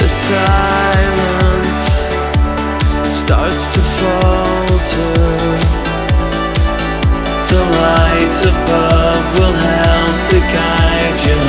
silence starts to falter, the light above will help to guide you